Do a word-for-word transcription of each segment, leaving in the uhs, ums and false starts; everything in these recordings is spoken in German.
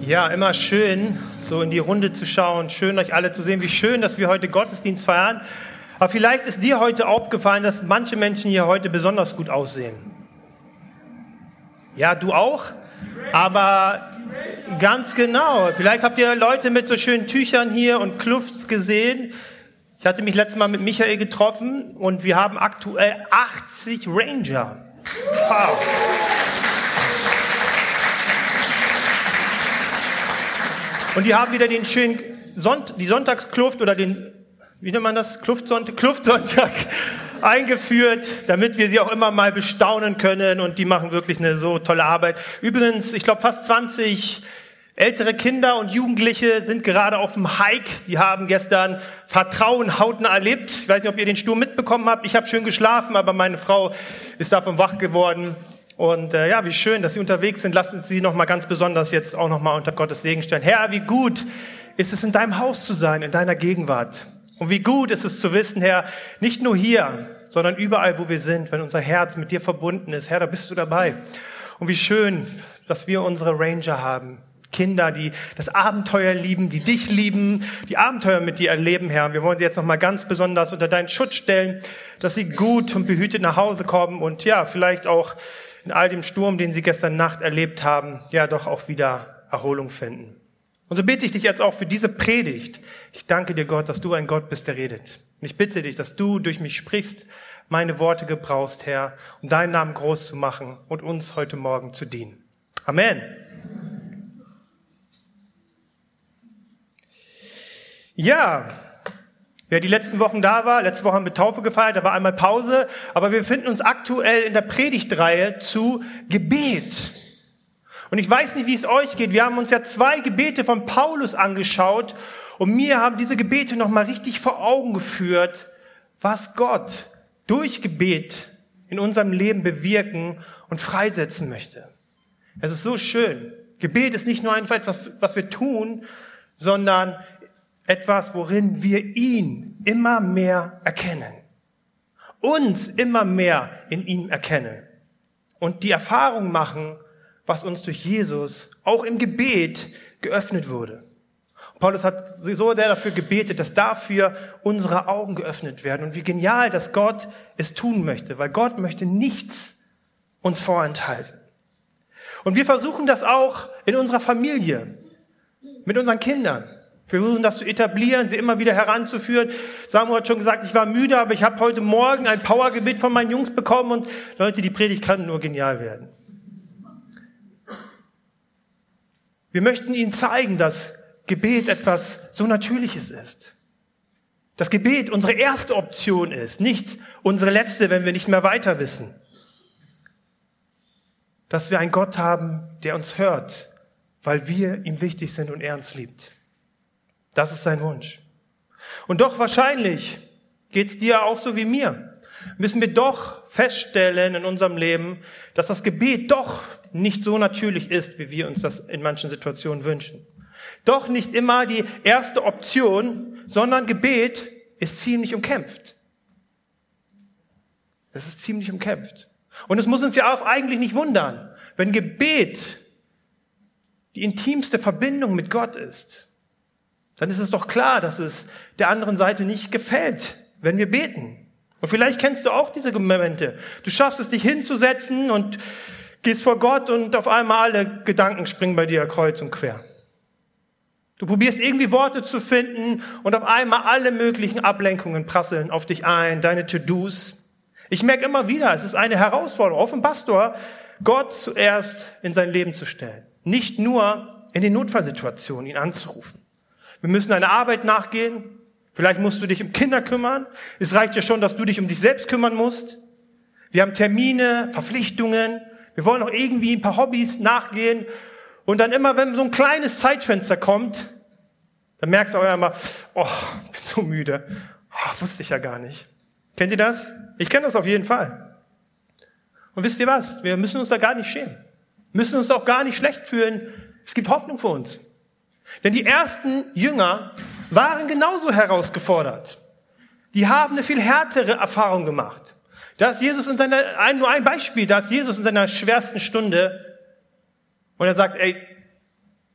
Ja, immer schön, so in die Runde zu schauen, schön euch alle zu sehen, wie schön, dass wir heute Gottesdienst feiern. Aber vielleicht ist dir heute aufgefallen, dass manche Menschen hier heute besonders gut aussehen. Ja, du auch, aber ganz genau. Vielleicht habt ihr Leute mit so schönen Tüchern hier und Klufts gesehen. Ich hatte mich letztes Mal mit Michael getroffen und wir haben aktuell achtzig Ranger. Wow. Und die haben wieder den schönen Sonnt- die Sonntagskluft oder den, wie nennt man das, Kluftsonntag, Kluftsonntag eingeführt, damit wir sie auch immer mal bestaunen können. Und die machen wirklich eine so tolle Arbeit. Übrigens, ich glaube, fast zwanzig ältere Kinder und Jugendliche sind gerade auf dem Hike. Die haben gestern Vertrauen hautnah erlebt. Ich weiß nicht, ob ihr den Sturm mitbekommen habt. Ich habe schön geschlafen, aber meine Frau ist davon wach geworden. Und äh, ja, wie schön, dass Sie unterwegs sind. Lassen Sie noch mal ganz besonders jetzt auch noch mal unter Gottes Segen stellen. Herr, wie gut ist es, in deinem Haus zu sein, in deiner Gegenwart. Und wie gut ist es zu wissen, Herr, nicht nur hier, sondern überall, wo wir sind, wenn unser Herz mit dir verbunden ist. Herr, da bist du dabei. Und wie schön, dass wir unsere Ranger haben. Kinder, die das Abenteuer lieben, die dich lieben, die Abenteuer mit dir erleben, Herr. Wir wollen sie jetzt noch mal ganz besonders unter deinen Schutz stellen, dass sie gut und behütet nach Hause kommen und ja, vielleicht auch in all dem Sturm, den sie gestern Nacht erlebt haben, ja doch auch wieder Erholung finden. Und so bitte ich dich jetzt auch für diese Predigt. Ich danke dir, Gott, dass du ein Gott bist, der redet. Und ich bitte dich, dass du durch mich sprichst, meine Worte gebrauchst, Herr, um deinen Namen groß zu machen und uns heute Morgen zu dienen. Amen. Ja, wer die letzten Wochen da war, letzte Woche haben wir Taufe gefeiert, da war einmal Pause, aber wir befinden uns aktuell in der Predigtreihe zu Gebet. Und ich weiß nicht, wie es euch geht. Wir haben uns ja zwei Gebete von Paulus angeschaut und mir haben diese Gebete nochmal richtig vor Augen geführt, was Gott durch Gebet in unserem Leben bewirken und freisetzen möchte. Es ist so schön. Gebet ist nicht nur einfach etwas, was wir tun, sondern etwas, worin wir ihn immer mehr erkennen. Uns immer mehr in ihm erkennen. Und die Erfahrung machen, was uns durch Jesus auch im Gebet geöffnet wurde. Paulus hat so sehr dafür gebetet, dass dafür unsere Augen geöffnet werden. Und wie genial, dass Gott es tun möchte, weil Gott möchte nichts uns vorenthalten. Und wir versuchen das auch in unserer Familie, mit unseren Kindern. Wir versuchen das zu etablieren, sie immer wieder heranzuführen. Samuel hat schon gesagt, ich war müde, aber ich habe heute Morgen ein Powergebet von meinen Jungs bekommen und Leute, die Predigt kann nur genial werden. Wir möchten ihnen zeigen, dass Gebet etwas so Natürliches ist. Dass Gebet unsere erste Option ist, nicht unsere letzte, wenn wir nicht mehr weiter wissen. Dass wir einen Gott haben, der uns hört, weil wir ihm wichtig sind und er uns liebt. Das ist sein Wunsch. Und doch wahrscheinlich geht's dir auch so wie mir. Müssen wir doch feststellen in unserem Leben, dass das Gebet doch nicht so natürlich ist, wie wir uns das in manchen Situationen wünschen. Doch nicht immer die erste Option, sondern Gebet ist ziemlich umkämpft. Es ist ziemlich umkämpft. Und es muss uns ja auch eigentlich nicht wundern, wenn Gebet die intimste Verbindung mit Gott ist. Dann ist es doch klar, dass es der anderen Seite nicht gefällt, wenn wir beten. Und vielleicht kennst du auch diese Momente. Du schaffst es, dich hinzusetzen und gehst vor Gott und auf einmal alle Gedanken springen bei dir kreuz und quer. Du probierst irgendwie Worte zu finden und auf einmal alle möglichen Ablenkungen prasseln auf dich ein, deine To-Dos. Ich merke immer wieder, es ist eine Herausforderung, auch für einen Pastor, Gott zuerst in sein Leben zu stellen. Nicht nur in den Notfallsituationen ihn anzurufen. Wir müssen einer Arbeit nachgehen. Vielleicht musst du dich um Kinder kümmern. Es reicht ja schon, dass du dich um dich selbst kümmern musst. Wir haben Termine, Verpflichtungen. Wir wollen auch irgendwie ein paar Hobbys nachgehen. Und dann immer, wenn so ein kleines Zeitfenster kommt, dann merkst du auch immer, oh, ich bin so müde. Oh, wusste ich ja gar nicht. Kennt ihr das? Ich kenne das auf jeden Fall. Und wisst ihr was? Wir müssen uns da gar nicht schämen. Wir müssen uns auch gar nicht schlecht fühlen. Es gibt Hoffnung für uns. Denn die ersten Jünger waren genauso herausgefordert. Die haben eine viel härtere Erfahrung gemacht. Da ist Jesus in seiner, ein, nur ein Beispiel, da ist Jesus in seiner schwersten Stunde und er sagt, ey,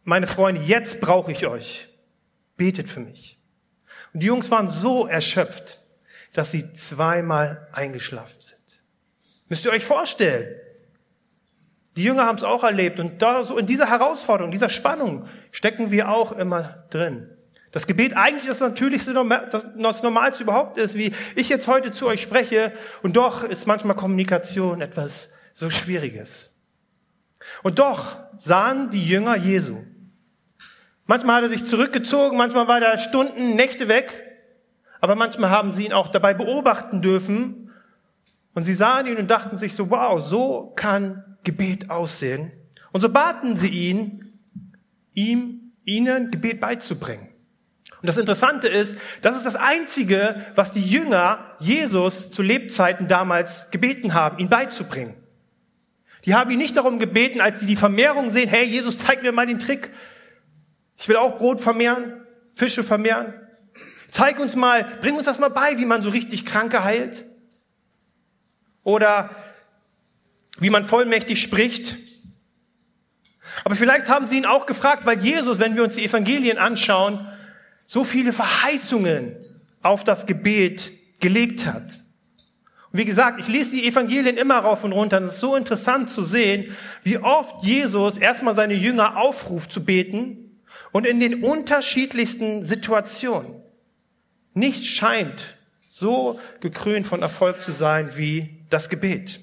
meine Freunde, jetzt brauche ich euch. Betet für mich. Und die Jungs waren so erschöpft, dass sie zweimal eingeschlafen sind. Müsst ihr euch vorstellen. Die Jünger haben es auch erlebt und da so in dieser Herausforderung, dieser Spannung stecken wir auch immer drin. Das Gebet eigentlich das Natürlichste, das Normalste überhaupt ist, wie ich jetzt heute zu euch spreche, und doch ist manchmal Kommunikation etwas so Schwieriges. Und doch sahen die Jünger Jesu. Manchmal hat er sich zurückgezogen, manchmal war er Stunden, Nächte weg, aber manchmal haben sie ihn auch dabei beobachten dürfen und sie sahen ihn und dachten sich so, wow, so kann Gebet aussehen. Und so baten sie ihn, ihm, ihnen Gebet beizubringen. Und das Interessante ist, das ist das Einzige, was die Jünger Jesus zu Lebzeiten damals gebeten haben, ihn beizubringen. Die haben ihn nicht darum gebeten, als sie die Vermehrung sehen, hey, Jesus, zeig mir mal den Trick. Ich will auch Brot vermehren, Fische vermehren. Zeig uns mal, bring uns das mal bei, wie man so richtig Kranke heilt. Oder wie man vollmächtig spricht. Aber vielleicht haben sie ihn auch gefragt, weil Jesus, wenn wir uns die Evangelien anschauen, so viele Verheißungen auf das Gebet gelegt hat. Und wie gesagt, ich lese die Evangelien immer rauf und runter. Es ist so interessant zu sehen, wie oft Jesus erstmal seine Jünger aufruft zu beten und in den unterschiedlichsten Situationen. Nichts scheint so gekrönt von Erfolg zu sein wie das Gebet.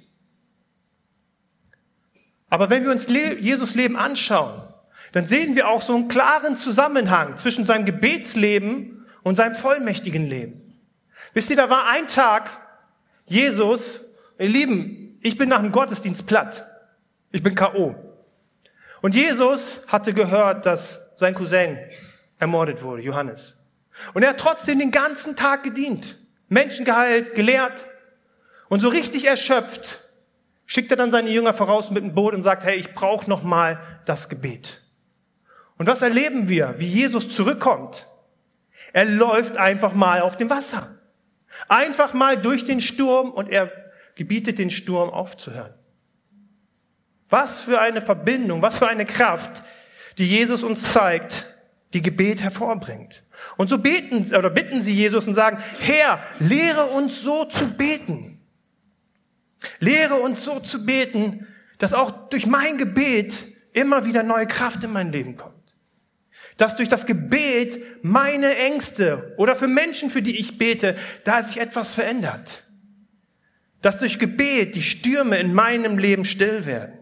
Aber wenn wir uns Jesus Leben anschauen, dann sehen wir auch so einen klaren Zusammenhang zwischen seinem Gebetsleben und seinem vollmächtigen Leben. Wisst ihr, da war ein Tag, Jesus, ihr Lieben, ich bin nach dem Gottesdienst platt. Ich bin K O. Und Jesus hatte gehört, dass sein Cousin ermordet wurde, Johannes. Und er hat trotzdem den ganzen Tag gedient, Menschen geheilt, gelehrt. Und so richtig erschöpft schickt er dann seine Jünger voraus mit dem Boot und sagt, hey, ich brauche noch mal das Gebet. Und was erleben wir, wie Jesus zurückkommt? Er läuft einfach mal auf dem Wasser. Einfach mal durch den Sturm und er gebietet den Sturm aufzuhören. Was für eine Verbindung, was für eine Kraft, die Jesus uns zeigt, die Gebet hervorbringt. Und so beten oder bitten sie Jesus und sagen, Herr, lehre uns so zu beten. Lehre uns so zu beten, dass auch durch mein Gebet immer wieder neue Kraft in mein Leben kommt. Dass durch das Gebet meine Ängste oder für Menschen, für die ich bete, da sich etwas verändert. Dass durch Gebet die Stürme in meinem Leben still werden.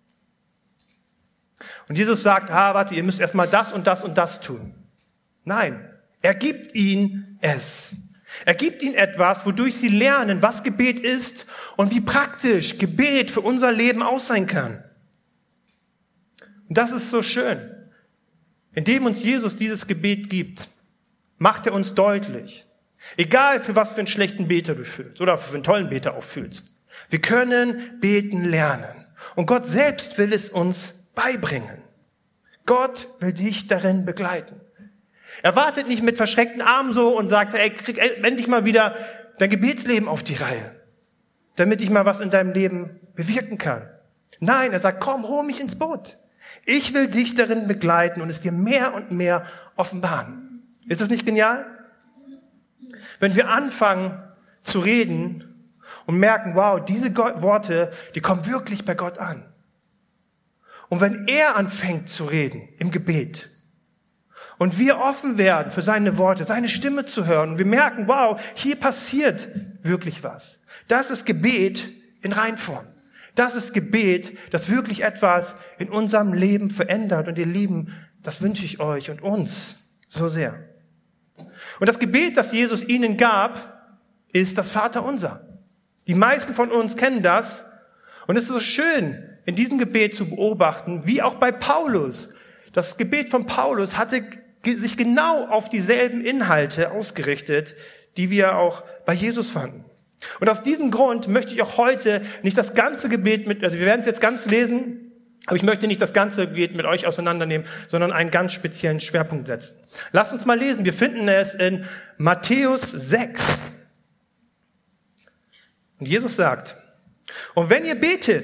Und Jesus sagt, ah, warte, ihr müsst erstmal das und das und das tun. Nein, er gibt ihnen es. Er gibt ihnen etwas, wodurch sie lernen, was Gebet ist und wie praktisch Gebet für unser Leben aus sein kann. Und das ist so schön. Indem uns Jesus dieses Gebet gibt, macht er uns deutlich, egal für was für einen schlechten Beter du fühlst oder für einen tollen Beter auch fühlst, wir können beten lernen. Und Gott selbst will es uns beibringen. Gott will dich darin begleiten. Er wartet nicht mit verschreckten Armen so und sagt, ey, krieg endlich mal wieder dein Gebetsleben auf die Reihe, damit ich mal was in deinem Leben bewirken kann. Nein, er sagt, komm, hol mich ins Boot. Ich will dich darin begleiten und es dir mehr und mehr offenbaren. Ist das nicht genial? Wenn wir anfangen zu reden und merken, wow, diese Gott- Worte, die kommen wirklich bei Gott an. Und wenn er anfängt zu reden im Gebet und wir offen werden für seine Worte, seine Stimme zu hören und wir merken, wow, hier passiert wirklich was. Das ist Gebet in Reinform. Das ist Gebet, das wirklich etwas in unserem Leben verändert. Und ihr Lieben, das wünsche ich euch und uns so sehr. Und das Gebet, das Jesus ihnen gab, ist das Vaterunser. Die meisten von uns kennen das. Und es ist so schön, in diesem Gebet zu beobachten, wie auch bei Paulus. Das Gebet von Paulus hatte sich genau auf dieselben Inhalte ausgerichtet, die wir auch bei Jesus fanden. Und aus diesem Grund möchte ich auch heute nicht das ganze Gebet mit, also wir werden es jetzt ganz lesen, aber ich möchte nicht das ganze Gebet mit euch auseinandernehmen, sondern einen ganz speziellen Schwerpunkt setzen. Lasst uns mal lesen. Wir finden es in Matthäus sechs. Und Jesus sagt, und wenn ihr betet,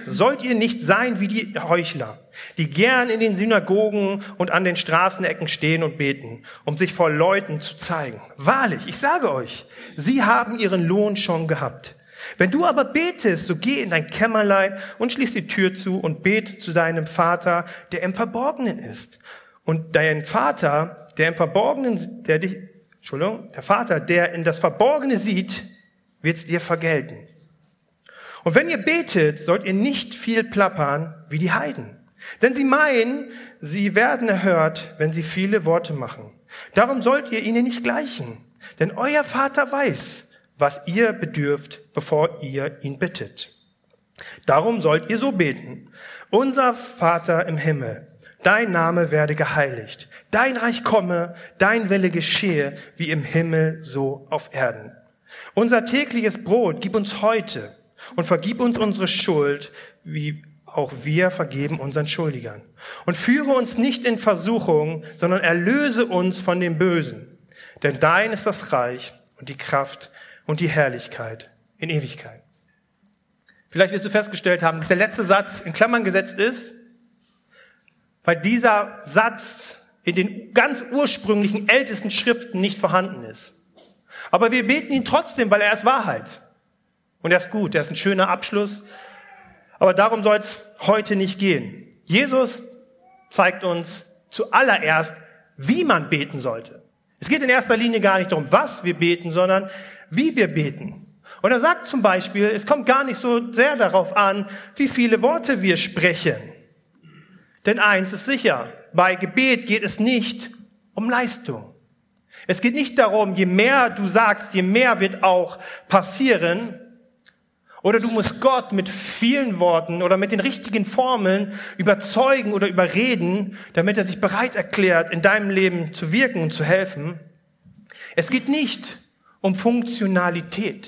sollt ihr nicht sein wie die Heuchler, die gern in den Synagogen und an den Straßenecken stehen und beten, um sich vor Leuten zu zeigen. Wahrlich, ich sage euch, sie haben ihren Lohn schon gehabt. Wenn du aber betest, so geh in dein Kämmerlein und schließ die Tür zu und bete zu deinem Vater, der im Verborgenen ist. Und dein Vater, der im Verborgenen, der dich, Entschuldigung, der Vater, der in das Verborgene sieht, wird es dir vergelten. Und wenn ihr betet, sollt ihr nicht viel plappern wie die Heiden. Denn sie meinen, sie werden erhört, wenn sie viele Worte machen. Darum sollt ihr ihnen nicht gleichen. Denn euer Vater weiß, was ihr bedürft, bevor ihr ihn bittet. Darum sollt ihr so beten. Unser Vater im Himmel, dein Name werde geheiligt. Dein Reich komme, dein Wille geschehe, wie im Himmel, so auf Erden. Unser tägliches Brot gib uns heute und vergib uns unsere Schuld, wie auch wir vergeben unseren Schuldigern. Und führe uns nicht in Versuchung, sondern erlöse uns von dem Bösen. Denn dein ist das Reich und die Kraft und die Herrlichkeit in Ewigkeit. Vielleicht wirst du festgestellt haben, dass der letzte Satz in Klammern gesetzt ist, weil dieser Satz in den ganz ursprünglichen ältesten Schriften nicht vorhanden ist. Aber wir beten ihn trotzdem, weil er ist Wahrheit. Und er ist gut, er ist ein schöner Abschluss. Aber darum soll es heute nicht gehen. Jesus zeigt uns zuallererst, wie man beten sollte. Es geht in erster Linie gar nicht darum, was wir beten, sondern wie wir beten. Und er sagt zum Beispiel, es kommt gar nicht so sehr darauf an, wie viele Worte wir sprechen. Denn eins ist sicher, bei Gebet geht es nicht um Leistung. Es geht nicht darum, je mehr du sagst, je mehr wird auch passieren. Oder du musst Gott mit vielen Worten oder mit den richtigen Formeln überzeugen oder überreden, damit er sich bereit erklärt, in deinem Leben zu wirken und zu helfen. Es geht nicht um Funktionalität.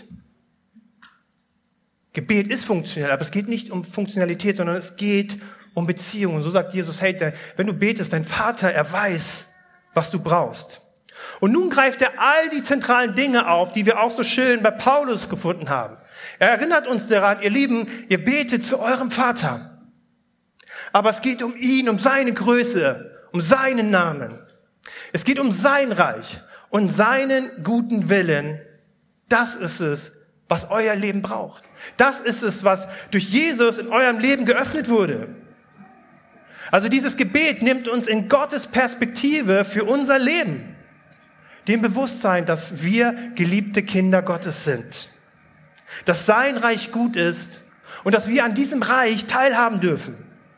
Gebet ist funktionell, aber es geht nicht um Funktionalität, sondern es geht um Beziehungen. Und so sagt Jesus, hey, wenn du betest, dein Vater, er weiß, was du brauchst. Und nun greift er all die zentralen Dinge auf, die wir auch so schön bei Paulus gefunden haben. Er erinnert uns daran, ihr Lieben, ihr betet zu eurem Vater. Aber es geht um ihn, um seine Größe, um seinen Namen. Es geht um sein Reich und seinen guten Willen. Das ist es, was euer Leben braucht. Das ist es, was durch Jesus in eurem Leben geöffnet wurde. Also dieses Gebet nimmt uns in Gottes Perspektive für unser Leben. Dem Bewusstsein, dass wir geliebte Kinder Gottes sind. Dass sein Reich gut ist und dass wir an diesem Reich teilhaben dürfen.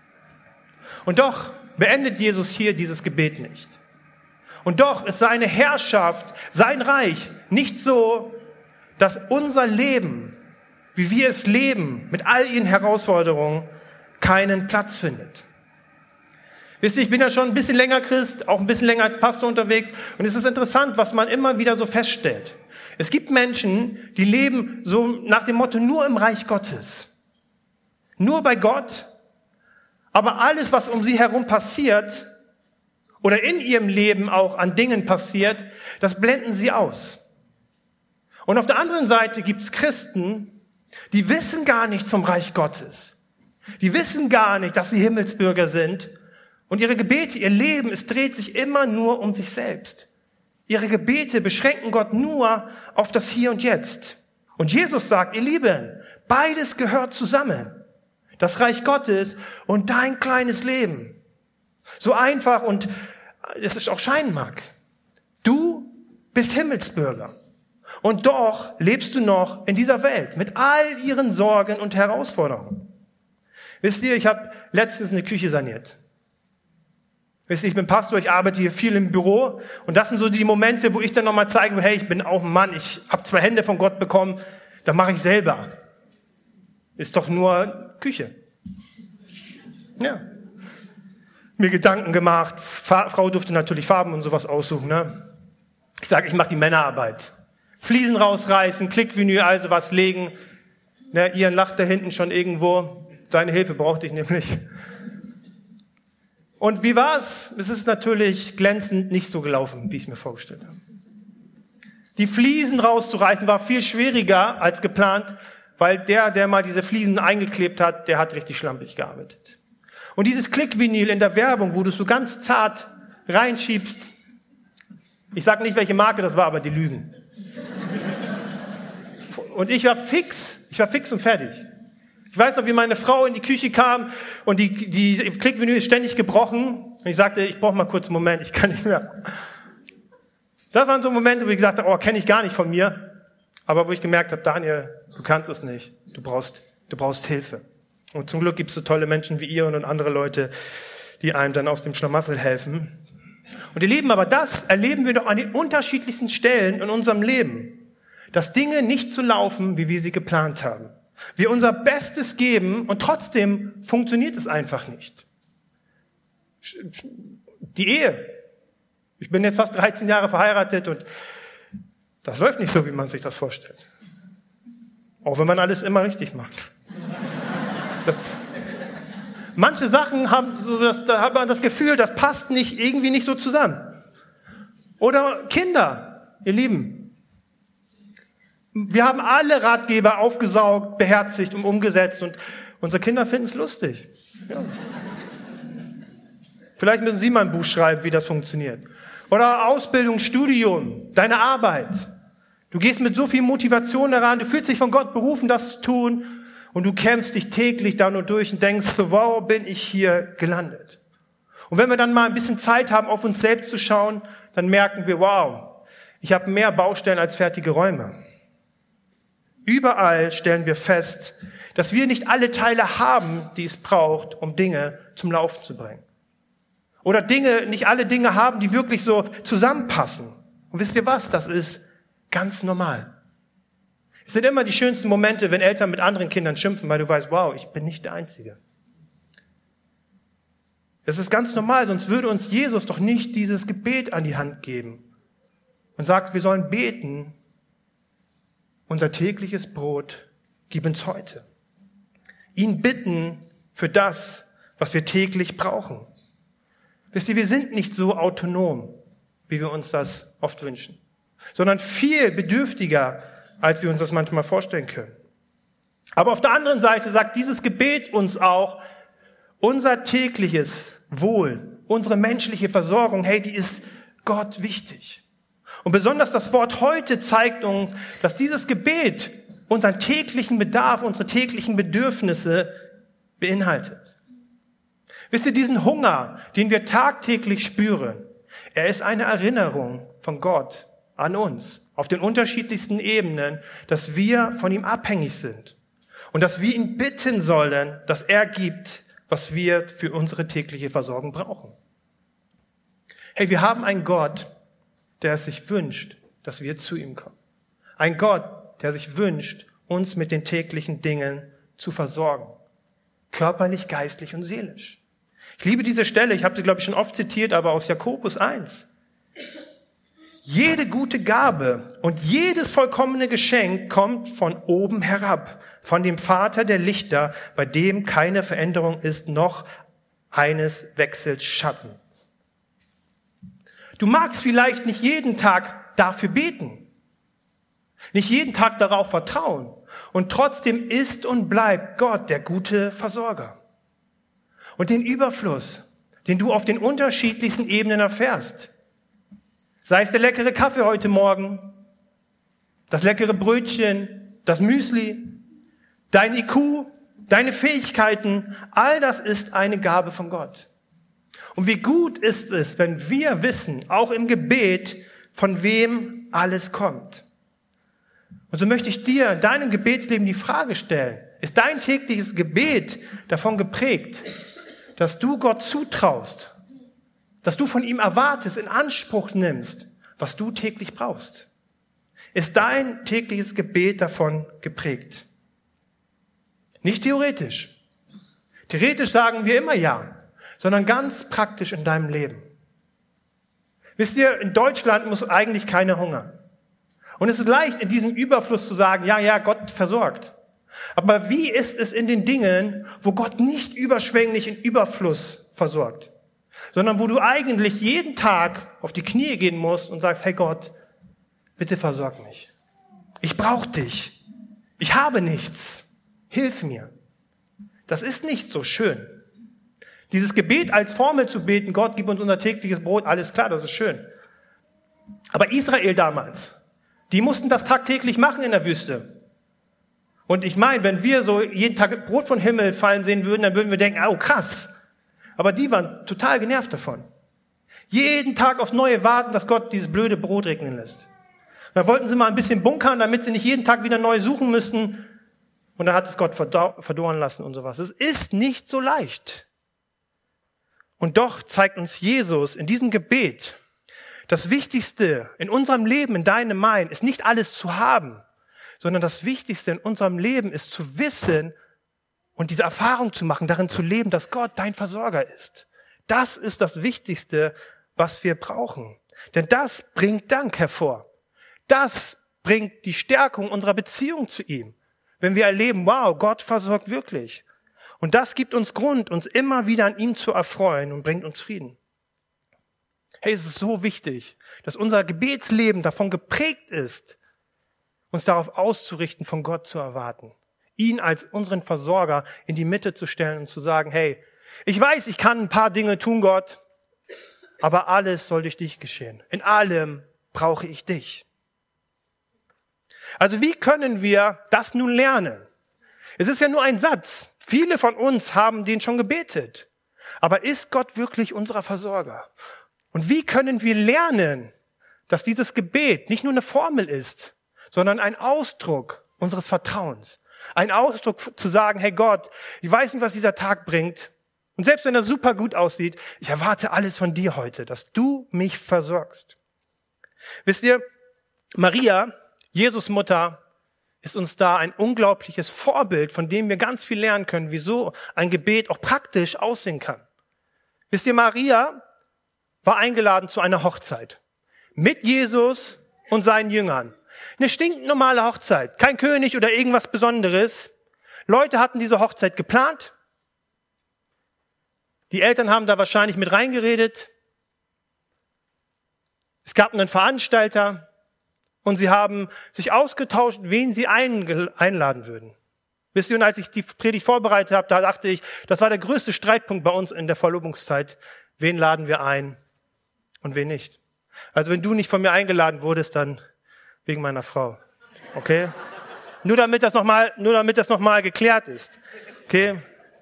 Und doch beendet Jesus hier dieses Gebet nicht. Und doch ist seine Herrschaft, sein Reich nicht so, dass unser Leben, wie wir es leben, mit all ihren Herausforderungen, keinen Platz findet. Wisst ihr, ich bin ja schon ein bisschen länger Christ, auch ein bisschen länger als Pastor unterwegs. Und es ist interessant, was man immer wieder so feststellt. Es gibt Menschen, die leben so nach dem Motto nur im Reich Gottes. Nur bei Gott. Aber alles, was um sie herum passiert oder in ihrem Leben auch an Dingen passiert, das blenden sie aus. Und auf der anderen Seite gibt es Christen, die wissen gar nicht zum Reich Gottes. Die wissen gar nicht, dass sie Himmelsbürger sind. Und ihre Gebete, ihr Leben, es dreht sich immer nur um sich selbst. Ihre Gebete beschränken Gott nur auf das Hier und Jetzt. Und Jesus sagt, ihr Lieben, beides gehört zusammen. Das Reich Gottes und dein kleines Leben. So einfach und es auch scheinen mag. Du bist Himmelsbürger. Und doch lebst du noch in dieser Welt mit all ihren Sorgen und Herausforderungen. Wisst ihr, ich habe letztens eine Küche saniert. Wisst ihr, ich bin Pastor, ich arbeite hier viel im Büro und das sind so die Momente, wo ich dann nochmal zeigen will, hey, ich bin auch ein Mann, ich habe zwei Hände von Gott bekommen, das mache ich selber. Ist doch nur Küche. Ja. Mir Gedanken gemacht, Fa- Frau durfte natürlich Farben und sowas aussuchen. Ne? Ich sage, ich mache die Männerarbeit. Fliesen rausreißen, Klickvinyl, also was legen. Ne, Ian lacht da hinten schon irgendwo. Seine Hilfe brauchte ich nämlich. Und wie war's? Es ist natürlich glänzend nicht so gelaufen, wie ich es mir vorgestellt habe. Die Fliesen rauszureißen war viel schwieriger als geplant, weil der, der mal diese Fliesen eingeklebt hat, der hat richtig schlampig gearbeitet. Und dieses Klickvinyl in der Werbung, wo du es so ganz zart reinschiebst, ich sage nicht, welche Marke das war, aber die lügen. Und ich war fix, ich war fix und fertig. Ich weiß noch, wie meine Frau in die Küche kam und die, die Klickvinyl ist ständig gebrochen. Und ich sagte, ich brauche mal kurz einen Moment, ich kann nicht mehr. Das waren so Momente, wo ich gesagt habe, oh, kenne ich gar nicht von mir. Aber wo ich gemerkt habe, Daniel, du kannst es nicht. Du brauchst, du brauchst Hilfe. Und zum Glück gibt es so tolle Menschen wie ihr und andere Leute, die einem dann aus dem Schlamassel helfen. Und ihr Lieben, aber das erleben wir doch an den unterschiedlichsten Stellen in unserem Leben. Dass Dinge nicht so laufen, wie wir sie geplant haben. Wir unser Bestes geben und trotzdem funktioniert es einfach nicht. Die Ehe. Ich bin jetzt fast dreizehn Jahre verheiratet und das läuft nicht so, wie man sich das vorstellt. Auch wenn man alles immer richtig macht. Das, manche Sachen haben so das, da hat man das Gefühl, das passt nicht, irgendwie nicht so zusammen. Oder Kinder, ihr Lieben. Wir haben alle Ratgeber aufgesaugt, beherzigt und umgesetzt und unsere Kinder finden es lustig. Ja. Vielleicht müssen Sie mal ein Buch schreiben, wie das funktioniert. Oder Ausbildung, Studium, deine Arbeit. Du gehst mit so viel Motivation daran, du fühlst dich von Gott berufen, das zu tun und du kämpfst dich täglich da nur durch und denkst so, wow, bin ich hier gelandet. Und wenn wir dann mal ein bisschen Zeit haben, auf uns selbst zu schauen, dann merken wir, wow, ich habe mehr Baustellen als fertige Räume. Überall stellen wir fest, dass wir nicht alle Teile haben, die es braucht, um Dinge zum Laufen zu bringen. Oder Dinge, nicht alle Dinge haben, die wirklich so zusammenpassen. Und wisst ihr was? Das ist ganz normal. Es sind immer die schönsten Momente, wenn Eltern mit anderen Kindern schimpfen, weil du weißt, wow, ich bin nicht der Einzige. Das ist ganz normal, sonst würde uns Jesus doch nicht dieses Gebet an die Hand geben und sagt, wir sollen beten, unser tägliches Brot gib uns heute. Ihn bitten für das, was wir täglich brauchen. Wisst ihr, wir sind nicht so autonom, wie wir uns das oft wünschen, sondern viel bedürftiger, als wir uns das manchmal vorstellen können. Aber auf der anderen Seite sagt dieses Gebet uns auch, unser tägliches Wohl, unsere menschliche Versorgung, hey, die ist Gott wichtig. Und besonders das Wort heute zeigt uns, dass dieses Gebet unseren täglichen Bedarf, unsere täglichen Bedürfnisse beinhaltet. Wisst ihr, diesen Hunger, den wir tagtäglich spüren, er ist eine Erinnerung von Gott an uns, auf den unterschiedlichsten Ebenen, dass wir von ihm abhängig sind und dass wir ihn bitten sollen, dass er gibt, was wir für unsere tägliche Versorgung brauchen. Hey, wir haben einen Gott, der es sich wünscht, dass wir zu ihm kommen. Ein Gott, der sich wünscht, uns mit den täglichen Dingen zu versorgen. Körperlich, geistlich und seelisch. Ich liebe diese Stelle, ich habe sie, glaube ich, schon oft zitiert, aber aus Jakobus eins. Jede gute Gabe und jedes vollkommene Geschenk kommt von oben herab, von dem Vater der Lichter, bei dem keine Veränderung ist, noch eines wechselt Schatten. Du magst vielleicht nicht jeden Tag dafür beten, nicht jeden Tag darauf vertrauen und trotzdem ist und bleibt Gott der gute Versorger. Und den Überfluss, den du auf den unterschiedlichsten Ebenen erfährst, sei es der leckere Kaffee heute Morgen, das leckere Brötchen, das Müsli, dein I Q, deine Fähigkeiten, all das ist eine Gabe von Gott. Und wie gut ist es, wenn wir wissen, auch im Gebet, von wem alles kommt. Und so möchte ich dir in deinem Gebetsleben die Frage stellen, ist dein tägliches Gebet davon geprägt, dass du Gott zutraust, dass du von ihm erwartest, in Anspruch nimmst, was du täglich brauchst? Ist dein tägliches Gebet davon geprägt? Nicht theoretisch. Theoretisch sagen wir immer ja, sondern ganz praktisch in deinem Leben. Wisst ihr, in Deutschland muss eigentlich keiner hungern. Und es ist leicht, in diesem Überfluss zu sagen, ja, ja, Gott versorgt. Aber wie ist es in den Dingen, wo Gott nicht überschwänglich in Überfluss versorgt, sondern wo du eigentlich jeden Tag auf die Knie gehen musst und sagst, hey Gott, bitte versorg mich. Ich brauche dich. Ich habe nichts. Hilf mir. Das ist nicht so schön. Dieses Gebet als Formel zu beten, Gott, gib uns unser tägliches Brot, alles klar, das ist schön. Aber Israel damals, die mussten das tagtäglich machen in der Wüste. Und ich meine, wenn wir so jeden Tag Brot vom Himmel fallen sehen würden, dann würden wir denken, oh krass. Aber die waren total genervt davon. Jeden Tag aufs Neue warten, dass Gott dieses blöde Brot regnen lässt. Und dann wollten sie mal ein bisschen bunkern, damit sie nicht jeden Tag wieder neu suchen müssten. Und dann hat es Gott verdorren lassen und sowas. Es ist nicht so leicht. Und doch zeigt uns Jesus in diesem Gebet, das Wichtigste in unserem Leben, in deinem Mein, ist nicht alles zu haben, sondern das Wichtigste in unserem Leben ist zu wissen und diese Erfahrung zu machen, darin zu leben, dass Gott dein Versorger ist. Das ist das Wichtigste, was wir brauchen. Denn das bringt Dank hervor. Das bringt die Stärkung unserer Beziehung zu ihm. Wenn wir erleben, wow, Gott versorgt wirklich. Und das gibt uns Grund, uns immer wieder an ihm zu erfreuen und bringt uns Frieden. Hey, es ist so wichtig, dass unser Gebetsleben davon geprägt ist, uns darauf auszurichten, von Gott zu erwarten. Ihn als unseren Versorger in die Mitte zu stellen und zu sagen, hey, ich weiß, ich kann ein paar Dinge tun, Gott, aber alles soll durch dich geschehen. In allem brauche ich dich. Also wie können wir das nun lernen? Es ist ja nur ein Satz. Viele von uns haben den schon gebetet. Aber ist Gott wirklich unser Versorger? Und wie können wir lernen, dass dieses Gebet nicht nur eine Formel ist, sondern ein Ausdruck unseres Vertrauens? Ein Ausdruck zu sagen, hey Gott, ich weiß nicht, was dieser Tag bringt. Und selbst wenn er super gut aussieht, ich erwarte alles von dir heute, dass du mich versorgst. Wisst ihr, Maria, Jesus Mutter, ist uns da ein unglaubliches Vorbild, von dem wir ganz viel lernen können, wieso ein Gebet auch praktisch aussehen kann. Wisst ihr, Maria war eingeladen zu einer Hochzeit mit Jesus und seinen Jüngern. Eine stinknormale Hochzeit, kein König oder irgendwas Besonderes. Leute hatten diese Hochzeit geplant. Die Eltern haben da wahrscheinlich mit reingeredet. Es gab einen Veranstalter. Und sie haben sich ausgetauscht, wen sie einladen würden. Wisst ihr, und als ich die Predigt vorbereitet habe, da dachte ich, das war der größte Streitpunkt bei uns in der Verlobungszeit. Wen laden wir ein und wen nicht? Also wenn du nicht von mir eingeladen wurdest, dann wegen meiner Frau. Okay? Nur damit das nochmal, nur damit das nochmal geklärt ist. Okay?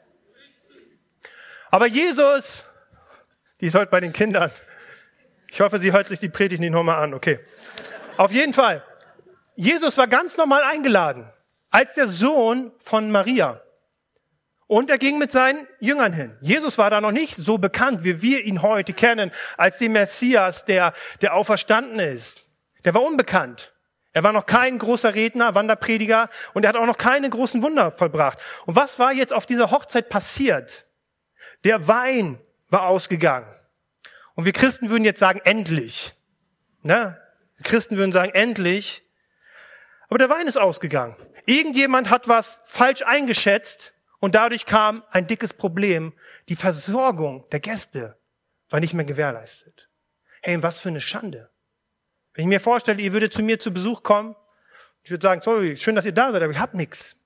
Aber Jesus, die ist heute bei den Kindern. Ich hoffe, sie hört sich die Predigt nicht nochmal an. Okay. Auf jeden Fall, Jesus war ganz normal eingeladen, als der Sohn von Maria. Und er ging mit seinen Jüngern hin. Jesus war da noch nicht so bekannt, wie wir ihn heute kennen, als den Messias, der, der auferstanden ist. Der war unbekannt. Er war noch kein großer Redner, Wanderprediger und er hat auch noch keine großen Wunder vollbracht. Und was war jetzt auf dieser Hochzeit passiert? Der Wein war ausgegangen. Und wir Christen würden jetzt sagen, endlich. Ne? Die Christen würden sagen, endlich. Aber der Wein ist ausgegangen. Irgendjemand hat was falsch eingeschätzt und dadurch kam ein dickes Problem. Die Versorgung der Gäste war nicht mehr gewährleistet. Hey, was für eine Schande. Wenn ich mir vorstelle, ihr würdet zu mir zu Besuch kommen, ich würde sagen, sorry, schön, dass ihr da seid, aber ich hab nichts.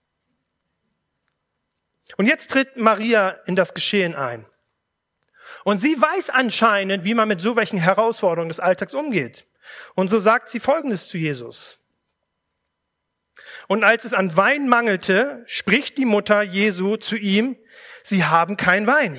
Und jetzt tritt Maria in das Geschehen ein. Und sie weiß anscheinend, wie man mit so welchen Herausforderungen des Alltags umgeht. Und so sagt sie Folgendes zu Jesus. Und als es an Wein mangelte, spricht die Mutter Jesu zu ihm, sie haben keinen Wein.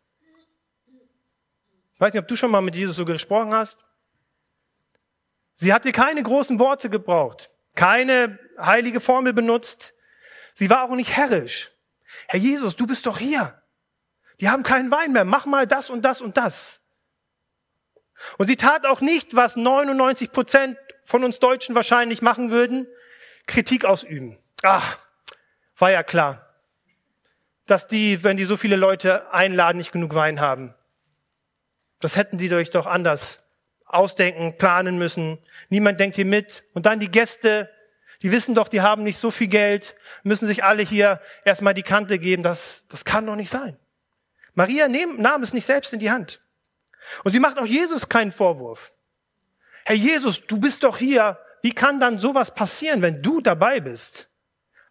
Ich weiß nicht, ob du schon mal mit Jesus so gesprochen hast. Sie hatte keine großen Worte gebraucht, keine heilige Formel benutzt. Sie war auch nicht herrisch. Herr Jesus, du bist doch hier. Die haben keinen Wein mehr. Mach mal das und das und das. Und sie tat auch nicht, was neunundneunzig Prozent von uns Deutschen wahrscheinlich machen würden, Kritik ausüben. Ach, war ja klar, dass die, wenn die so viele Leute einladen, nicht genug Wein haben. Das hätten die euch doch anders ausdenken, planen müssen. Niemand denkt hier mit. Und dann die Gäste, die wissen doch, die haben nicht so viel Geld, müssen sich alle hier erstmal die Kante geben. Das, das kann doch nicht sein. Maria nahm, nahm es nicht selbst in die Hand. Und sie macht auch Jesus keinen Vorwurf. Herr Jesus, du bist doch hier. Wie kann dann sowas passieren, wenn du dabei bist?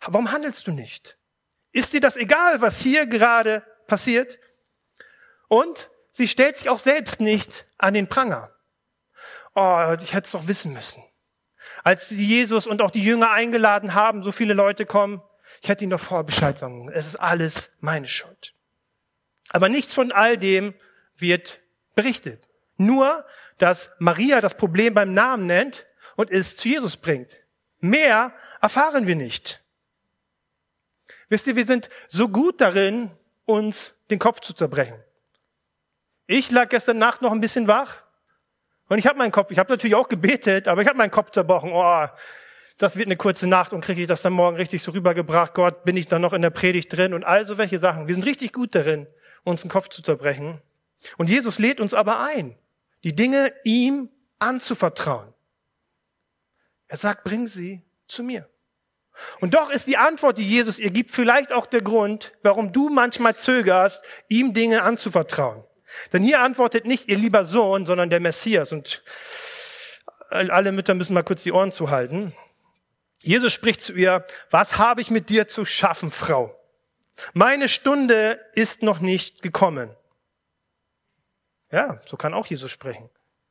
Warum handelst du nicht? Ist dir das egal, was hier gerade passiert? Und sie stellt sich auch selbst nicht an den Pranger. Oh, ich hätte es doch wissen müssen. Als sie Jesus und auch die Jünger eingeladen haben, so viele Leute kommen, ich hätte ihnen doch vorher Bescheid sagen müssen. Es ist alles meine Schuld. Aber nichts von all dem wird berichtet. Nur, dass Maria das Problem beim Namen nennt und es zu Jesus bringt. Mehr erfahren wir nicht. Wisst ihr, wir sind so gut darin, uns den Kopf zu zerbrechen. Ich lag gestern Nacht noch ein bisschen wach und ich habe meinen Kopf, ich habe natürlich auch gebetet, aber ich habe meinen Kopf zerbrochen. Oh, das wird eine kurze Nacht und kriege ich das dann morgen richtig so rübergebracht. Gott, bin ich dann noch in der Predigt drin und all so welche Sachen. Wir sind richtig gut darin, uns den Kopf zu zerbrechen. Und Jesus lädt uns aber ein, die Dinge ihm anzuvertrauen. Er sagt, bring sie zu mir. Und doch ist die Antwort, die Jesus ihr gibt, vielleicht auch der Grund, warum du manchmal zögerst, ihm Dinge anzuvertrauen. Denn hier antwortet nicht ihr lieber Sohn, sondern der Messias. Und alle Mütter müssen mal kurz die Ohren zuhalten. Jesus spricht zu ihr, was habe ich mit dir zu schaffen, Frau? Meine Stunde ist noch nicht gekommen. Ja, so kann auch Jesus sprechen.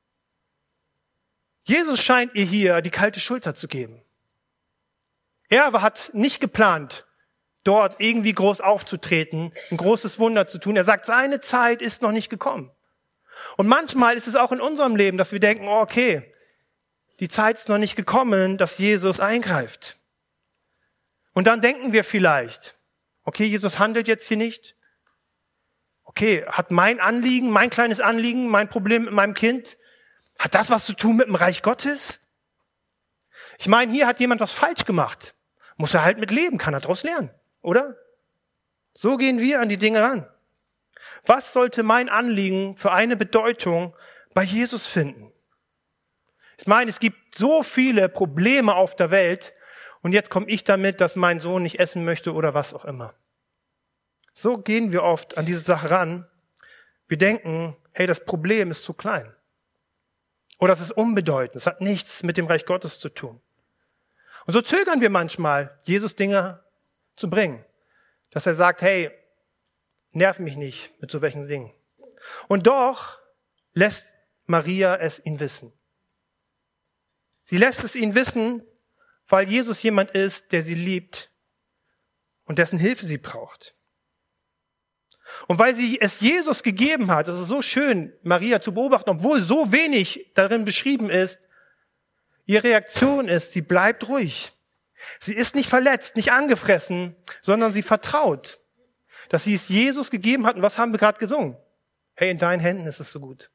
Jesus scheint ihr hier die kalte Schulter zu geben. Er hat nicht geplant, dort irgendwie groß aufzutreten, ein großes Wunder zu tun. Er sagt, seine Zeit ist noch nicht gekommen. Und manchmal ist es auch in unserem Leben, dass wir denken, oh, okay, die Zeit ist noch nicht gekommen, dass Jesus eingreift. Und dann denken wir vielleicht, okay, Jesus handelt jetzt hier nicht. Okay, hat mein Anliegen, mein kleines Anliegen, mein Problem mit meinem Kind, hat das was zu tun mit dem Reich Gottes? Ich meine, hier hat jemand was falsch gemacht. Muss er halt mit leben, kann er daraus lernen, oder? So gehen wir an die Dinge ran. Was sollte mein Anliegen für eine Bedeutung bei Jesus finden? Ich meine, es gibt so viele Probleme auf der Welt und jetzt komme ich damit, dass mein Sohn nicht essen möchte oder was auch immer. So gehen wir oft an diese Sache ran. Wir denken, hey, das Problem ist zu klein. Oder es ist unbedeutend, es hat nichts mit dem Reich Gottes zu tun. Und so zögern wir manchmal, Jesus Dinge zu bringen. Dass er sagt, hey, nerv mich nicht mit so welchen Dingen. Und doch lässt Maria es ihn wissen. Sie lässt es ihn wissen, weil Jesus jemand ist, der sie liebt und dessen Hilfe sie braucht. Und weil sie es Jesus gegeben hat, das ist so schön, Maria zu beobachten, obwohl so wenig darin beschrieben ist, ihre Reaktion ist, sie bleibt ruhig. Sie ist nicht verletzt, nicht angefressen, sondern sie vertraut, dass sie es Jesus gegeben hat. Und was haben wir gerade gesungen? Hey, in deinen Händen ist es so gut.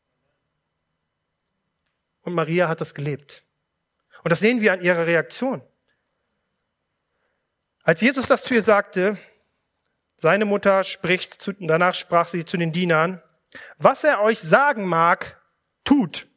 Und Maria hat das gelebt. Und das sehen wir an ihrer Reaktion. Als Jesus das zu ihr sagte, seine Mutter spricht, zu, danach sprach sie zu den Dienern, was er euch sagen mag, tut.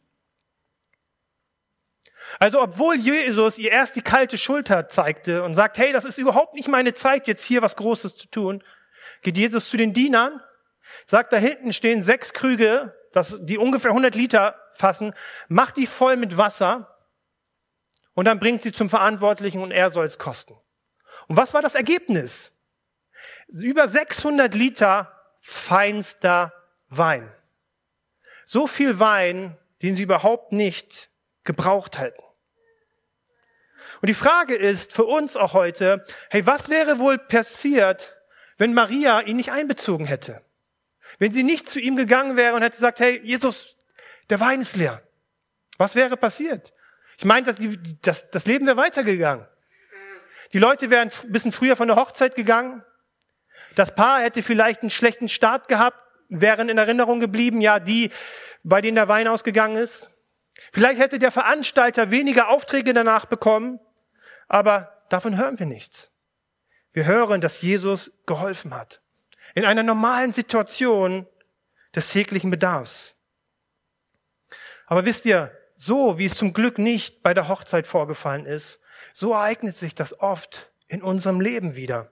Also obwohl Jesus ihr erst die kalte Schulter zeigte und sagt, hey, das ist überhaupt nicht meine Zeit, jetzt hier was Großes zu tun, geht Jesus zu den Dienern, sagt, da hinten stehen sechs Krüge, das, die ungefähr hundert Liter fassen, macht die voll mit Wasser und dann bringt sie zum Verantwortlichen und er soll es kosten. Und was war das Ergebnis? Über sechshundert Liter feinster Wein. So viel Wein, den sie überhaupt nicht gebraucht hätten. Und die Frage ist für uns auch heute, hey, was wäre wohl passiert, wenn Maria ihn nicht einbezogen hätte? Wenn sie nicht zu ihm gegangen wäre und hätte gesagt, hey, Jesus, der Wein ist leer. Was wäre passiert? Ich meine, das, das, das Leben wäre weitergegangen. Die Leute wären ein bisschen früher von der Hochzeit gegangen. Das Paar hätte vielleicht einen schlechten Start gehabt, wären in Erinnerung geblieben, ja, die, bei denen der Wein ausgegangen ist. Vielleicht hätte der Veranstalter weniger Aufträge danach bekommen, aber davon hören wir nichts. Wir hören, dass Jesus geholfen hat. In einer normalen Situation des täglichen Bedarfs. Aber wisst ihr, so wie es zum Glück nicht bei der Hochzeit vorgefallen ist, so ereignet sich das oft in unserem Leben wieder.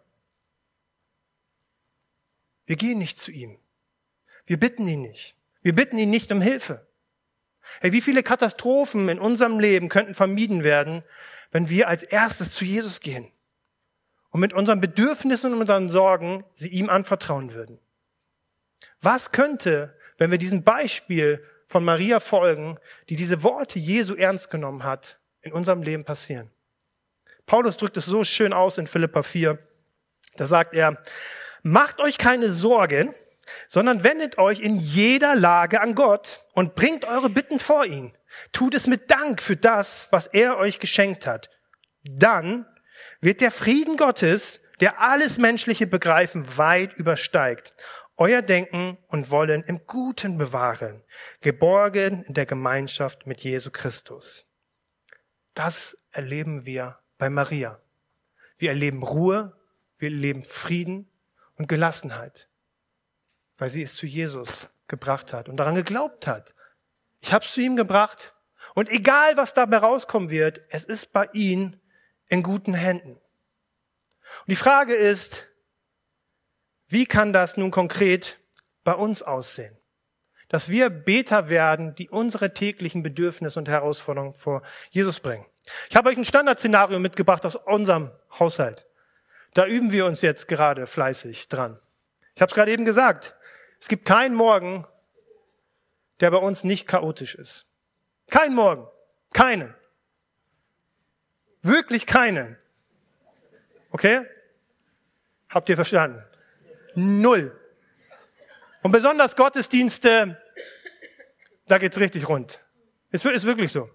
Wir gehen nicht zu ihm. Wir bitten ihn nicht. Wir bitten ihn nicht um Hilfe. Hey, wie viele Katastrophen in unserem Leben könnten vermieden werden, wenn wir als erstes zu Jesus gehen und mit unseren Bedürfnissen und unseren Sorgen sie ihm anvertrauen würden. Was könnte, wenn wir diesem Beispiel von Maria folgen, die diese Worte Jesu ernst genommen hat, in unserem Leben passieren? Paulus drückt es so schön aus in Philipper vier. Da sagt er, macht euch keine Sorgen, sondern wendet euch in jeder Lage an Gott und bringt eure Bitten vor ihn. Tut es mit Dank für das, was er euch geschenkt hat. Dann wird der Frieden Gottes, der alles menschliche Begreifen weit übersteigt, euer Denken und Wollen im Guten bewahren, geborgen in der Gemeinschaft mit Jesu Christus. Das erleben wir bei Maria. Wir erleben Ruhe, wir erleben Frieden und Gelassenheit, weil sie es zu Jesus gebracht hat und daran geglaubt hat. Ich habe es zu ihm gebracht und egal, was dabei rauskommen wird, es ist bei ihm in guten Händen. Und die Frage ist, wie kann das nun konkret bei uns aussehen? Dass wir Beter werden, die unsere täglichen Bedürfnisse und Herausforderungen vor Jesus bringen. Ich habe euch ein Standardszenario mitgebracht aus unserem Haushalt. Da üben wir uns jetzt gerade fleißig dran. Ich habe es gerade eben gesagt, es gibt keinen Morgen, der bei uns nicht chaotisch ist. Kein Morgen, keinen. Wirklich keinen. Okay? Habt ihr verstanden? Null. Und besonders Gottesdienste, da geht's richtig rund. Es ist wirklich so.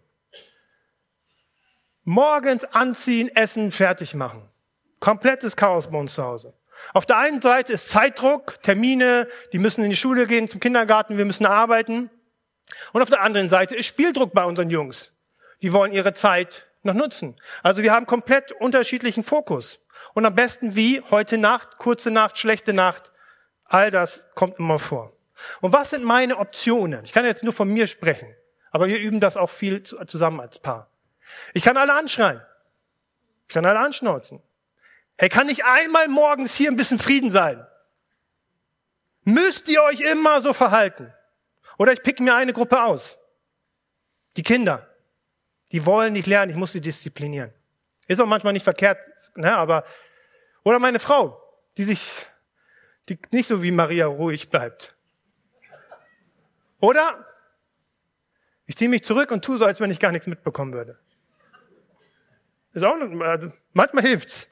Morgens anziehen, essen, fertig machen. Komplettes Chaos bei uns zu Hause. Auf der einen Seite ist Zeitdruck, Termine, die müssen in die Schule gehen, zum Kindergarten, wir müssen arbeiten. Und auf der anderen Seite ist Spieldruck bei unseren Jungs. Die wollen ihre Zeit noch nutzen. Also wir haben komplett unterschiedlichen Fokus. Und am besten wie heute Nacht, kurze Nacht, schlechte Nacht, all das kommt immer vor. Und was sind meine Optionen? Ich kann jetzt nur von mir sprechen, aber wir üben das auch viel zusammen als Paar. Ich kann alle anschreien. Ich kann alle anschnauzen. Hey, kann nicht einmal morgens hier ein bisschen Frieden sein? Müsst ihr euch immer so verhalten? Oder ich pick mir eine Gruppe aus. Die Kinder. Die wollen nicht lernen, ich muss sie disziplinieren. Ist auch manchmal nicht verkehrt, ne, aber, oder meine Frau, die sich, die nicht so wie Maria ruhig bleibt. Oder ich ziehe mich zurück und tue so, als wenn ich gar nichts mitbekommen würde. Ist auch, also manchmal hilft's.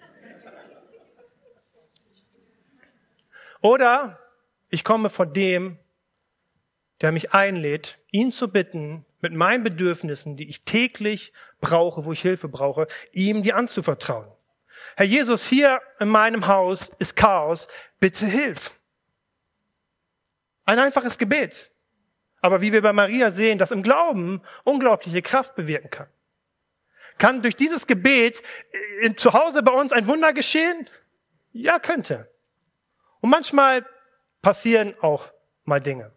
Oder ich komme vor dem, der mich einlädt, ihn zu bitten, mit meinen Bedürfnissen, die ich täglich brauche, wo ich Hilfe brauche, ihm die anzuvertrauen. Herr Jesus, hier in meinem Haus ist Chaos, bitte hilf. Ein einfaches Gebet. Aber wie wir bei Maria sehen, das im Glauben unglaubliche Kraft bewirken kann. Kann durch dieses Gebet zu Hause bei uns ein Wunder geschehen? Ja, könnte. Und manchmal passieren auch mal Dinge.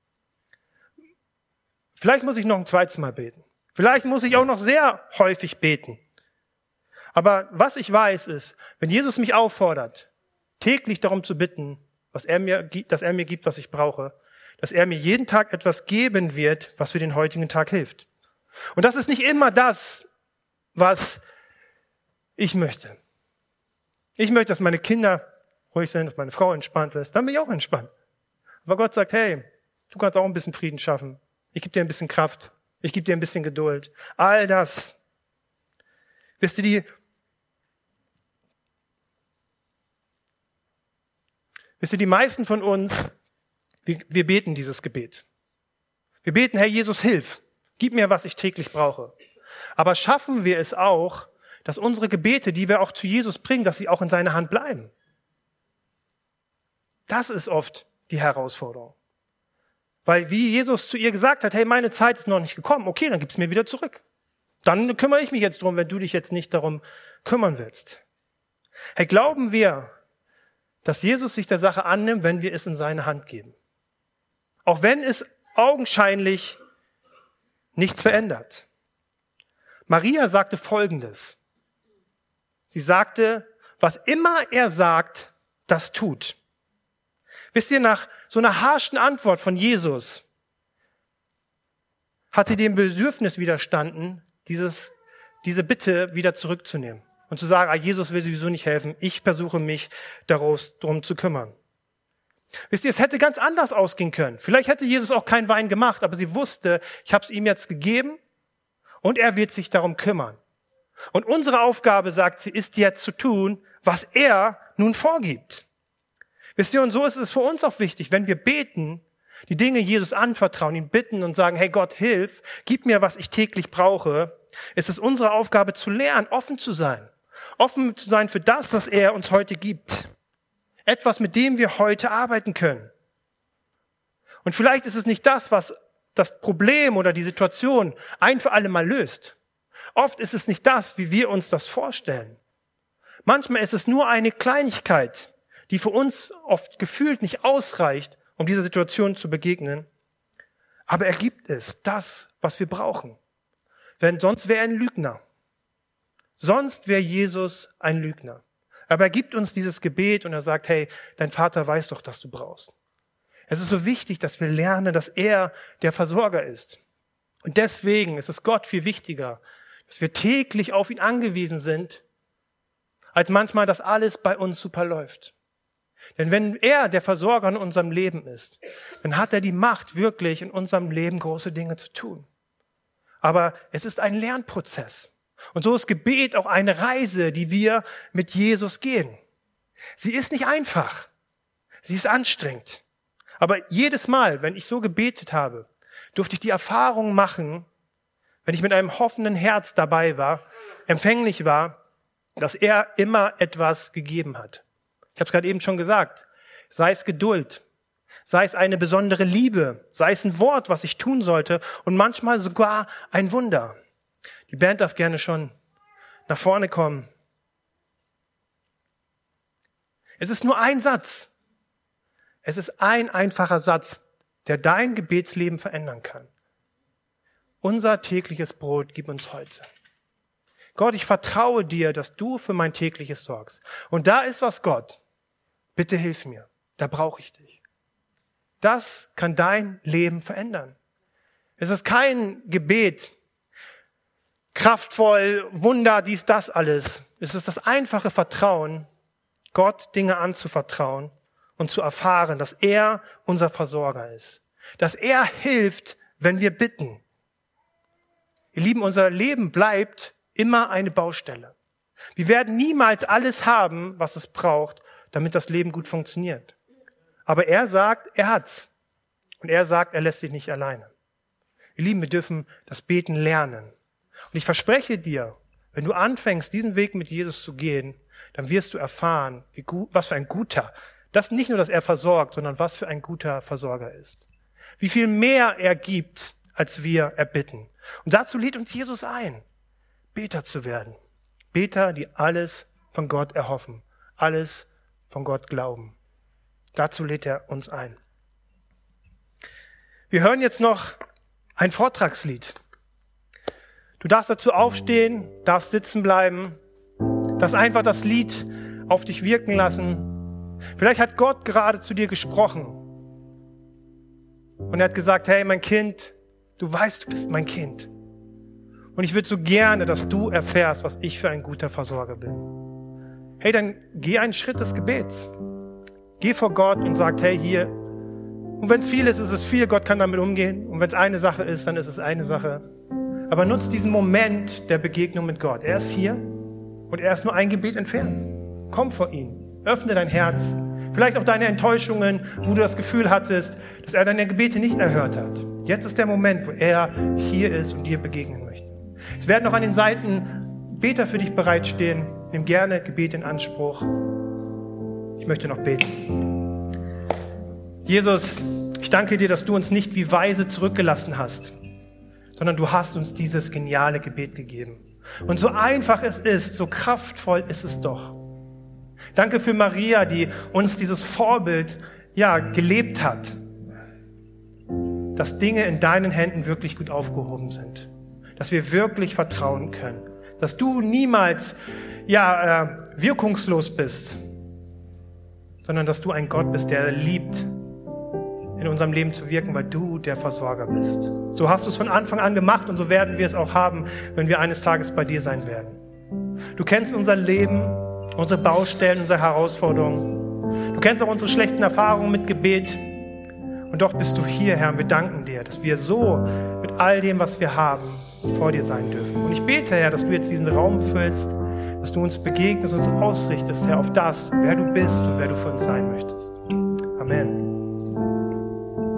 Vielleicht muss ich noch ein zweites Mal beten. Vielleicht muss ich auch noch sehr häufig beten. Aber was ich weiß ist, wenn Jesus mich auffordert, täglich darum zu bitten, was er mir, dass er mir gibt, was ich brauche, dass er mir jeden Tag etwas geben wird, was für den heutigen Tag hilft. Und das ist nicht immer das, was ich möchte. Ich möchte, dass meine Kinder ruhig sind, dass meine Frau entspannt ist. Dann bin ich auch entspannt. Aber Gott sagt, hey, du kannst auch ein bisschen Frieden schaffen. Ich gebe dir ein bisschen Kraft. Ich gebe dir ein bisschen Geduld. All das. Wisst ihr, die, wisst ihr, die meisten von uns, wir, wir beten dieses Gebet. Wir beten, Herr Jesus, hilf. Gib mir, was ich täglich brauche. Aber schaffen wir es auch, dass unsere Gebete, die wir auch zu Jesus bringen, dass sie auch in seiner Hand bleiben? Das ist oft die Herausforderung. Weil wie Jesus zu ihr gesagt hat, hey, meine Zeit ist noch nicht gekommen, okay, dann gib's mir wieder zurück. Dann kümmere ich mich jetzt drum, wenn du dich jetzt nicht darum kümmern willst. Hey, glauben wir, dass Jesus sich der Sache annimmt, wenn wir es in seine Hand geben? Auch wenn es augenscheinlich nichts verändert. Maria sagte Folgendes. Sie sagte, was immer er sagt, das tut. Wisst ihr, nach so einer harschen Antwort von Jesus hat sie dem Bedürfnis widerstanden, dieses, diese Bitte wieder zurückzunehmen. und zu sagen, ah, Jesus will sowieso nicht helfen, ich versuche mich darum zu kümmern. Wisst ihr, es hätte ganz anders ausgehen können. Vielleicht hätte Jesus auch keinen Wein gemacht, aber sie wusste, ich habe es ihm jetzt gegeben und er wird sich darum kümmern. Und unsere Aufgabe, sagt sie, ist jetzt zu tun, was er nun vorgibt. Wisst ihr, und so ist es für uns auch wichtig, wenn wir beten, die Dinge Jesus anvertrauen, ihn bitten und sagen, hey Gott, hilf, gib mir, was ich täglich brauche, ist es unsere Aufgabe zu lernen, offen zu sein. Offen zu sein für das, was er uns heute gibt. Etwas, mit dem wir heute arbeiten können. Und vielleicht ist es nicht das, was das Problem oder die Situation ein für alle Mal löst. Oft ist es nicht das, wie wir uns das vorstellen. Manchmal ist es nur eine Kleinigkeit, die für uns oft gefühlt nicht ausreicht, um dieser Situation zu begegnen. Aber er gibt es, das, was wir brauchen. Denn sonst wäre er ein Lügner. Sonst wäre Jesus ein Lügner. Aber er gibt uns dieses Gebet und er sagt, hey, dein Vater weiß doch, dass du brauchst. Es ist so wichtig, dass wir lernen, dass er der Versorger ist. Und deswegen ist es Gott viel wichtiger, dass wir täglich auf ihn angewiesen sind, als manchmal, dass alles bei uns super läuft. Denn wenn er der Versorger in unserem Leben ist, dann hat er die Macht, wirklich in unserem Leben große Dinge zu tun. Aber es ist ein Lernprozess. Und so ist Gebet auch eine Reise, die wir mit Jesus gehen. Sie ist nicht einfach. Sie ist anstrengend. Aber jedes Mal, wenn ich so gebetet habe, durfte ich die Erfahrung machen, wenn ich mit einem hoffenden Herz dabei war, empfänglich war, dass er immer etwas gegeben hat. Ich habe es gerade eben schon gesagt. Sei es Geduld, sei es eine besondere Liebe, sei es ein Wort, was ich tun sollte und manchmal sogar ein Wunder. Die Band darf gerne schon nach vorne kommen. Es ist nur ein Satz. Es ist ein einfacher Satz, der dein Gebetsleben verändern kann. Unser tägliches Brot gib uns heute. Gott, ich vertraue dir, dass du für mein tägliches sorgst. Und da ist was, Gott. Bitte hilf mir. Da brauche ich dich. Das kann dein Leben verändern. Es ist kein Gebet, kraftvoll, Wunder, dies, das alles. Es ist das einfache Vertrauen, Gott Dinge anzuvertrauen und zu erfahren, dass er unser Versorger ist. Dass er hilft, wenn wir bitten. Ihr Lieben, unser Leben bleibt immer eine Baustelle. Wir werden niemals alles haben, was es braucht, damit das Leben gut funktioniert. Aber er sagt, er hat's. Und er sagt, er lässt sich nicht alleine. Ihr Lieben, wir dürfen das Beten lernen. Und ich verspreche dir, wenn du anfängst, diesen Weg mit Jesus zu gehen, dann wirst du erfahren, wie gut, was für ein guter, das nicht nur, dass er versorgt, sondern was für ein guter Versorger ist. Wie viel mehr er gibt, als wir erbitten. Und dazu lädt uns Jesus ein, Beter zu werden. Beter, die alles von Gott erhoffen, alles von Gott glauben. Dazu lädt er uns ein. Wir hören jetzt noch ein Vortragslied. Du darfst dazu aufstehen, darfst sitzen bleiben, darfst einfach das Lied auf dich wirken lassen. Vielleicht hat Gott gerade zu dir gesprochen und er hat gesagt, hey, mein Kind, du weißt, du bist mein Kind. Und ich würde so gerne, dass du erfährst, was ich für ein guter Versorger bin. Hey, dann geh einen Schritt des Gebets. Geh vor Gott und sag, hey, hier. Und wenn es viel ist, ist es viel. Gott kann damit umgehen. Und wenn es eine Sache ist, dann ist es eine Sache. Aber nutz diesen Moment der Begegnung mit Gott. Er ist hier und er ist nur ein Gebet entfernt. Komm vor ihn. Öffne dein Herz. Vielleicht auch deine Enttäuschungen, wo du das Gefühl hattest, dass er deine Gebete nicht erhört hat. Jetzt ist der Moment, wo er hier ist und dir begegnen möchte. Es werden noch an den Seiten Beter für dich bereitstehen. Nimm gerne Gebet in Anspruch. Ich möchte noch beten. Jesus, ich danke dir, dass du uns nicht wie Weise zurückgelassen hast, sondern du hast uns dieses geniale Gebet gegeben. Und so einfach es ist, so kraftvoll ist es doch. Danke für Maria, die uns dieses Vorbild, ja, gelebt hat, dass Dinge in deinen Händen wirklich gut aufgehoben sind, dass wir wirklich vertrauen können, dass du niemals, ja, äh, wirkungslos bist, sondern dass du ein Gott bist, der liebt, in unserem Leben zu wirken, weil du der Versorger bist. So hast du es von Anfang an gemacht und so werden wir es auch haben, wenn wir eines Tages bei dir sein werden. Du kennst unser Leben, unsere Baustellen, unsere Herausforderungen. Du kennst auch unsere schlechten Erfahrungen mit Gebet. Und doch bist du hier, Herr, und wir danken dir, dass wir so mit all dem, was wir haben, vor dir sein dürfen. Und ich bete, Herr, dass du jetzt diesen Raum füllst, dass du uns begegnest, uns ausrichtest, Herr, auf das, wer du bist und wer du für uns sein möchtest. Amen.